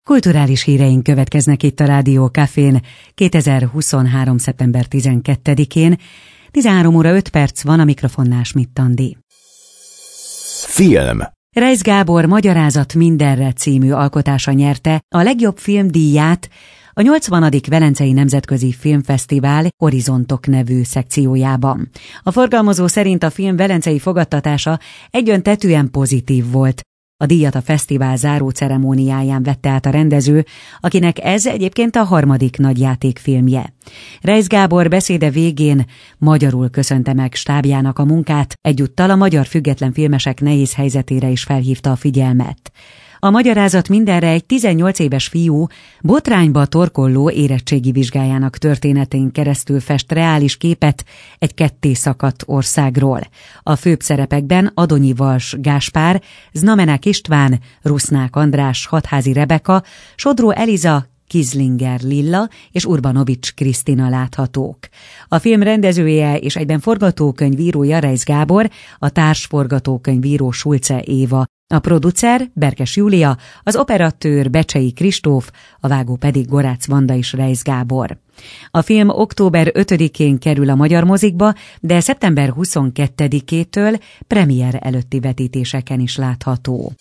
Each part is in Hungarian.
Kulturális híreink következnek itt a Rádió Cafén 2023. szeptember 12-én. 13 óra 5 perc van, a mikrofonnál Schmidt Andi. Film. Reisz Gábor Magyarázat mindenre című alkotása nyerte a legjobb filmdíját a 80. Velencei Nemzetközi Filmfesztivál Horizontok nevű szekciójában. A forgalmazó szerint a film velencei fogadtatása egyöntetűen pozitív volt. A díjat a fesztivál záró ceremóniáján vette át a rendező, akinek ez egyébként a harmadik nagyjátékfilmje. Reisz Gábor beszéde végén magyarul köszönte meg stábjának a munkát, egyúttal a magyar független filmesek nehéz helyzetére is felhívta a figyelmet. A Magyarázat mindenre egy 18 éves fiú botrányba torkolló érettségi vizsgájának történetén keresztül fest reális képet egy ketté szakadt országról. A főbb szerepekben Adonyi Vals Gáspár, Znamenák István, Rusznák András, Hatházi Rebeka, Sodró Eliza, Kizlinger Lilla és Urbanovics Krisztina láthatók. A film rendezője és egyben forgatókönyvírója Reisz Gábor, a társforgatókönyvíró Sulce Éva, a producer Berkes Júlia, az operatőr Becsei Kristóf, a vágó pedig Gorácz Vanda és Reisz Gábor. A film október 5-én kerül a magyar mozikba, de szeptember 22-től premier előtti vetítéseken is látható.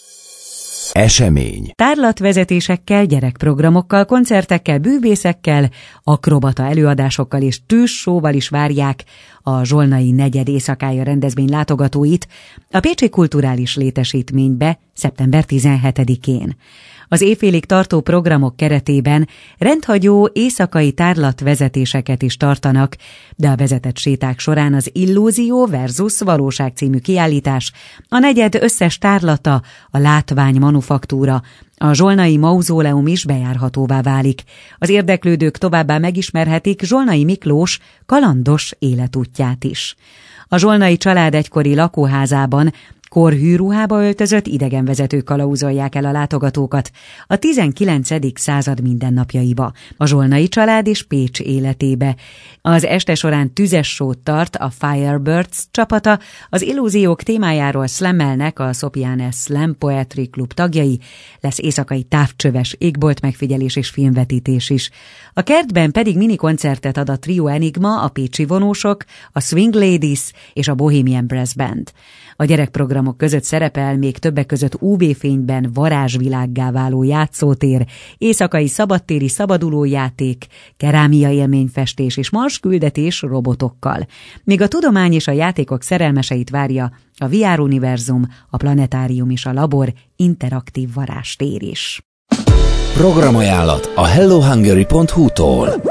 Esemény. Tárlatvezetésekkel, gyerekprogramokkal, koncertekkel, bűvészekkel, akrobata előadásokkal és tűzsóval is várják a Zsolnai Negyed éjszakája rendezvény látogatóit a Pécsi Kulturális Létesítménybe szeptember 17-én. Az éjfélig tartó programok keretében rendhagyó éjszakai tárlatvezetéseket is tartanak, de a vezetett séták során az Illúzió versus Valóság című kiállítás, a negyed összes tárlata, a látvány manufaktúra, a Zsolnai Mauzóleum is bejárhatóvá válik. Az érdeklődők továbbá megismerhetik Zsolnai Miklós kalandos életútját is. A zsolnai család egykori lakóházában korhűruhába öltözött idegenvezetők kalauzolják el a látogatókat a 19. század mindennapjaiba, a zsolnai család és Pécs életébe. Az este során tüzes sót tart a Firebirds csapata, az illúziók témájáról slammelnek a Szopiane Slam Poetry Club tagjai, lesz éjszakai távcsöves égbolt megfigyelés és filmvetítés is. A kertben pedig minikoncertet ad a Trio Enigma, a Pécsi Vonósok, a Swing Ladies és a Bohemian Brass Band. A gyerekprogramok között szerepel még többek között UV-fényben varázsvilággá váló játszótér, éjszakai szabadtéri szabadulójáték, kerámia élményfestés és marsküldetés robotokkal. Míg a tudomány és a játékok szerelmeseit várja a VR univerzum, a planetárium és a labor interaktív varázstér is. Programajánlat a hellohungary.hu-tól.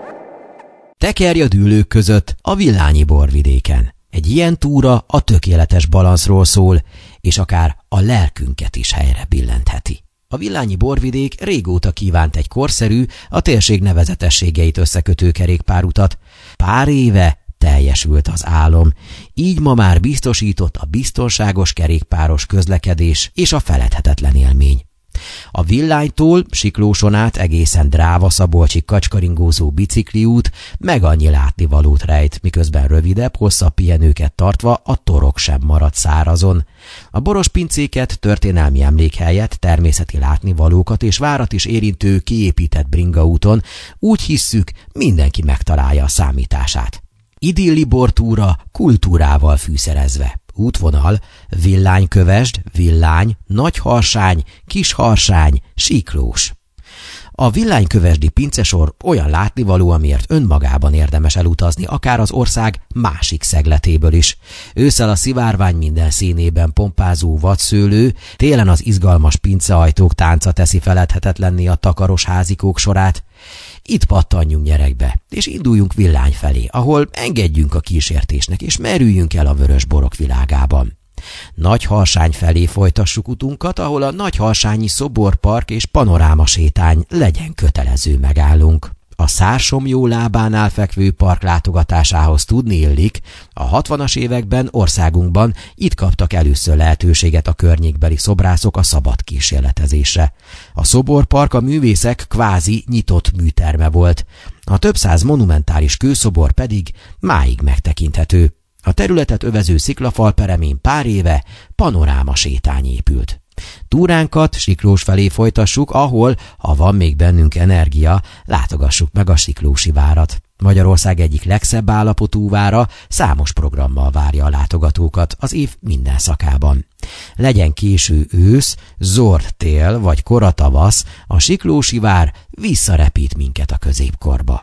Tekerj a dűlők között a Villányi borvidéken. Egy ilyen túra a tökéletes balanszról szól, és akár a lelkünket is helyre billentheti. A Villányi borvidék régóta kívánt egy korszerű, a térség nevezetességeit összekötő kerékpárutat. Pár éve teljesült az álom, így ma már biztosított a biztonságos kerékpáros közlekedés és a feledhetetlen élmény. A Villánytól Siklóson át egészen Dráva-Szabolcsig kacskaringózó bicikliút meg annyi látnivalót rejt, miközben rövidebb, hosszabb pihenőket tartva a torok sem marad szárazon. A borospincéket, történelmi emlékhelyet, természeti látnivalókat és várat is érintő kiépített bringaúton úgy hisszük, mindenki megtalálja a számítását. Idilli bortúra kultúrával fűszerezve. Útvonal: Villánykövesd, Villány, Nagyharsány, Kisharsány, Siklós. A Villánykövesdi pincesor olyan látnivaló, amiért önmagában érdemes elutazni, akár az ország másik szegletéből is. Ősszel a szivárvány minden színében pompázó vadszőlő, télen az izgalmas pinceajtók tánca teszi feledhetetlenné a takaros házikók sorát. Itt pattanjunk nyerekbe, és induljunk Villány felé, ahol engedjünk a kísértésnek, és merüljünk el a vörös borok világában. Nagyharsány felé folytassuk utunkat, ahol a Nagyharsányi Szoborpark és Panorámasétány legyen kötelező megállunk. A Szársomjó lábánál fekvő park látogatásához tudni illik, a 60-as években országunkban itt kaptak először lehetőséget a környékbeli szobrászok a szabad kísérletezésre. A Szoborpark a művészek kvázi nyitott műterme volt, a több száz monumentális kőszobor pedig máig megtekinthető. A területet övező sziklafal peremén pár éve panorámasétány épült. Túránkat Siklós felé folytassuk, ahol, ha van még bennünk energia, látogassuk meg a Siklósi várat. Magyarország egyik legszebb állapotú vára számos programmal várja a látogatókat az év minden szakában. Legyen késő ősz, zord tél vagy kora tavasz, a Siklósi vár visszarepít minket a középkorba.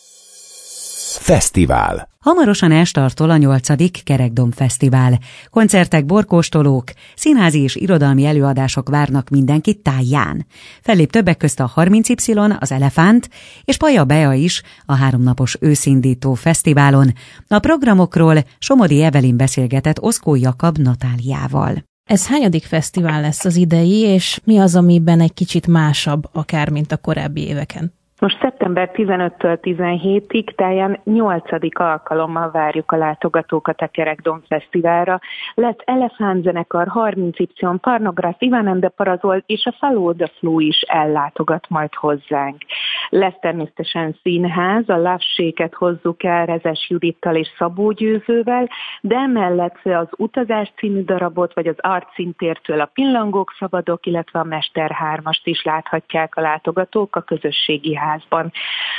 Fesztivál. Hamarosan elstartol a 8. Kerekdomb Fesztivál. Koncertek, borkóstolók, színházi és irodalmi előadások várnak mindenkit táján. Fellép többek közt a 30Y, az Elefánt, és Paja Bea is a 3 napos őszindító fesztiválon. A programokról Somodi Evelyn beszélgetett Oszkó Jakab Natáliával. Ez hányadik fesztivál lesz az idei, és mi az, amiben egy kicsit másabb, akár mint a korábbi éveken? Most szeptember 15-től 17-ig táján 8. alkalommal várjuk a látogatókat a Kerekdomb Fesztiválra. Lesz elefántzenekar, 30Y, Parnográf, Ivánende Parazol és a Follow the Flow is ellátogat majd hozzánk. Lesz természetesen színház, a Love Shake-et hozzuk el Rezes Judittal és Szabó Győzővel, de emellett az Utazás című darabot, vagy az Artszintértől a Pillangók szabadok, illetve a Mester 3-ast is láthatják a látogatók a közösségi házban.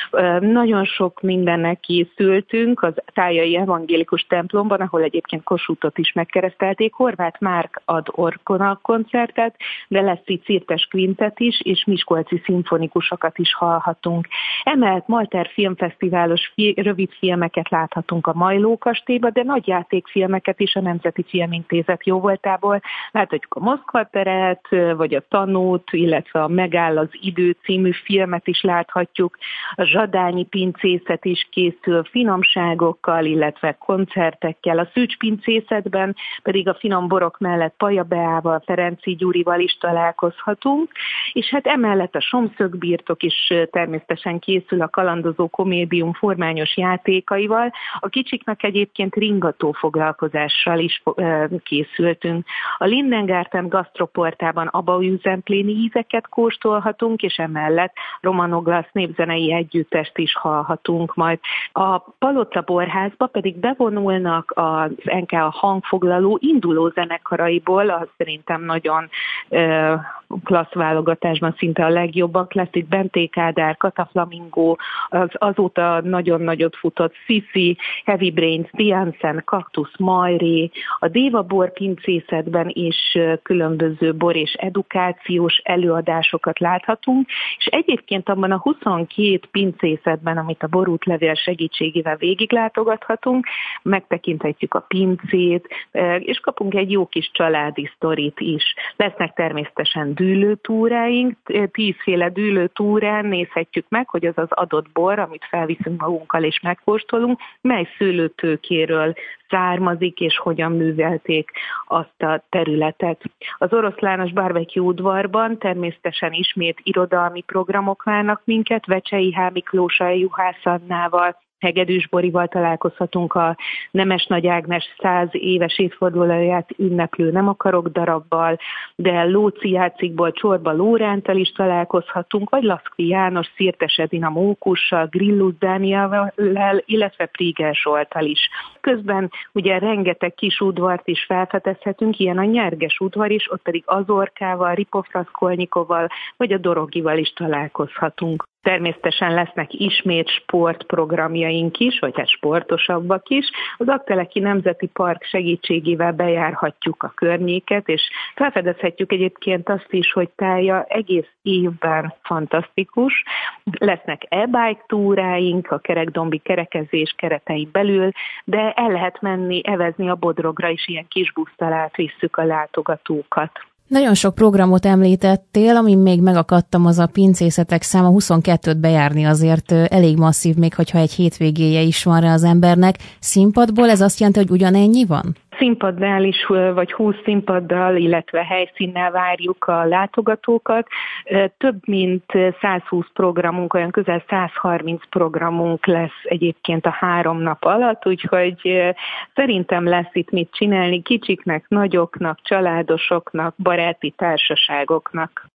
Nagyon sok mindennek készültünk az Tájai Evangélikus templomban, ahol egyébként Kossuthot is megkeresztelték. Horváth Márk ad orgona koncertet, de lesz itt Cirtes Quintet is, és miskolci szimfonikusokat is hallhatunk. Emellett Malter Filmfesztiválos rövidfilmeket láthatunk a Majló kastélyba, de nagyjátékfilmeket is a Nemzeti Filmintézet jóvoltából. Láthatjuk a Moszkva teret, vagy a Tanút, illetve a Megáll az idő című filmet is láthatjuk. A zsadányi pincészet is készül finomságokkal, illetve koncertekkel. A Szűcs pincészetben pedig a finom borok mellett Paja Beával, Ferenczy Gyurival is találkozhatunk, és hát emellett a Somszögbirtok is természetesen készül a kalandozó komédium formányos játékaival. A kicsiknek egyébként ringató foglalkozással is készültünk. A Lindengarten gasztroportában abaújüzempléni ízeket kóstolhatunk, és emellett Romanoglasz népzenei együttest is hallhatunk majd. A Palota Borházba pedig bevonulnak az NK hangfoglaló induló zenekaraiból, az szerintem nagyon klassz válogatásban szinte a legjobbak lesz. Itt Benté Kádár, Kata Flamingo, az azóta nagyon nagyot futott Sisi, Heavy Brains, Diansen, Kaktusz, Majré, a Déva bor pincészetben is különböző bor és edukációs előadásokat láthatunk, és egyébként abban a 22 pincészetben, amit a borútlevél segítségével végiglátogathatunk, megtekinthetjük a pincét, és kapunk egy jó kis családi sztorit is. Lesznek természetesen dűlőtúráink, 10 féle dűlőtúrán nézhetjük meg, hogy az az adott bor, amit felviszünk magunkkal és megkóstolunk, mely szőlőtőkéről származik, és hogyan művelték azt a területet. Az Oroszlános Barbecue udvarban természetesen ismét irodalmi programok várnak minket, Vecsei H. Miklóssal, Juhász Annával, Hegedűs Borival találkozhatunk, a Nemes Nagy Ágnes 100 éves évfordulóját ünneplő Nem akarok darabbal, de Lóci Jácikból Csorba Lórántal is találkozhatunk, vagy Laszkvi János, Szirtes Edina Mókussal, Grillus Dániellel, illetve Príger Zsolttal is. Közben ugye rengeteg kis udvart is felfedezhetünk, ilyen a Nyerges udvar is, ott pedig Azorkával, Ripov Raskolnyikovval, vagy a Dorogival is találkozhatunk. Természetesen lesznek ismét sportprogramjaink is, vagy hát sportosabbak is. Az Aggteleki Nemzeti Park segítségével bejárhatjuk a környéket, és felfedezhetjük egyébként azt is, hogy Tája egész évben fantasztikus. Lesznek e-bike túráink a kerekdombi kerekezés keretein belül, de el lehet menni, evezni a Bodrogra is, ilyen kis busszal átvisszük a látogatókat. Nagyon sok programot említettél, amin még megakadtam, az a pincészetek száma. 22-t bejárni azért elég masszív, még hogyha egy hétvégéje is van rá az embernek. Színpadból ez azt jelenti, hogy ugyanennyi van? Színpaddal is, vagy 20 színpaddal, illetve helyszínnel várjuk a látogatókat. Több mint 120 programunk, olyan közel 130 programunk lesz egyébként a 3 nap alatt, úgyhogy szerintem lesz itt mit csinálni kicsiknek, nagyoknak, családosoknak, baráti társaságoknak.